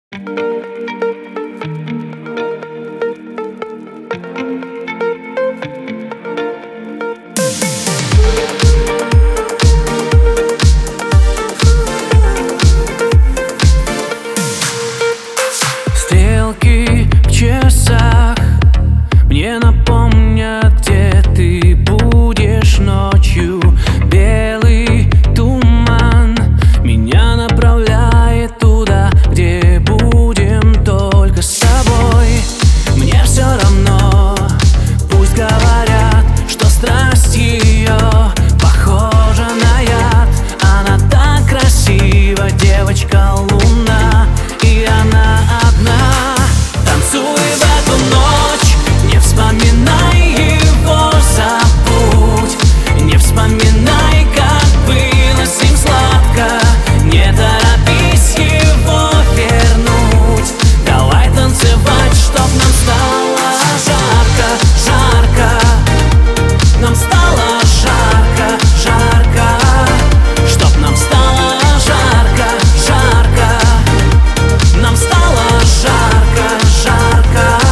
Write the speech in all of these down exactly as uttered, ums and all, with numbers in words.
Стрелки в часах мне напомнят, где ты будешь ночью. Белый туман меня направляет туда, где будем только с тобой. Мне все равно, пусть говорят, что страсть ее похожа на яд. Она так красива, девочка луна, и она одна. Танцуй в эту ночь, не вспоминай его, забудь. Не вспоминай, как было с ним сладко. Не торопись его вернуть. Давай танцевать, чтоб нам стало жарко, жарко. Нам стало жарко, жарко. Чтоб нам стало жарко, жарко. Нам стало жарко, жарко.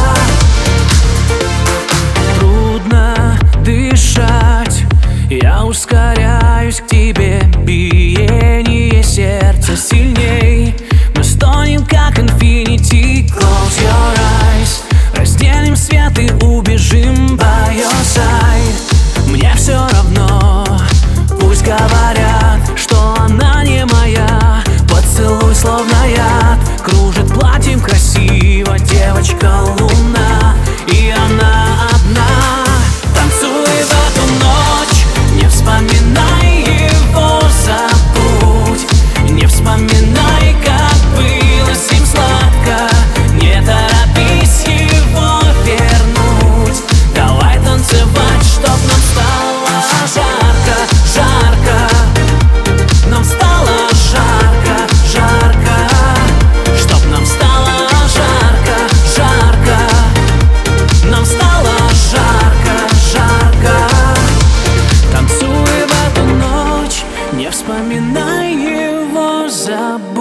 Трудно дышать, я ускоряюсь к тебе. Биение сердца сильней. Мы стонем, как инфинити. Close your eyes. Разделим свет и убежим by your side. Мне все равно, пусть говорят, что она не моя. Поцелуй словно яд, кружит платьем красиво, девочка луна, и она одна. Танцуй в эту ночь, не вспоминай его, забудь. Не вспоминай, как было с ним сладко. Не торопись его вернуть. Давай танцевать, чтоб нам стало жарко, жарко. Нам стало жарко, жарко. Чтоб нам стало жарко, жарко. Нам стало жарко, жарко. Танцуй в эту ночь, не вспоминай его,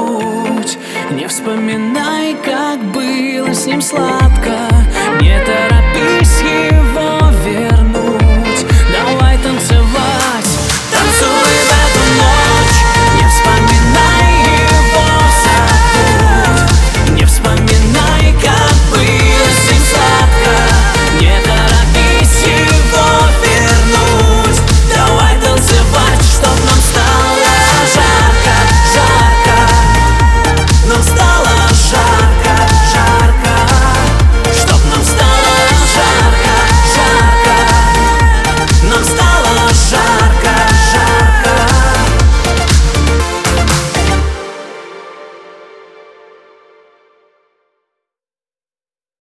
забудь. Не вспоминай, как было с ним сладко. Не торопись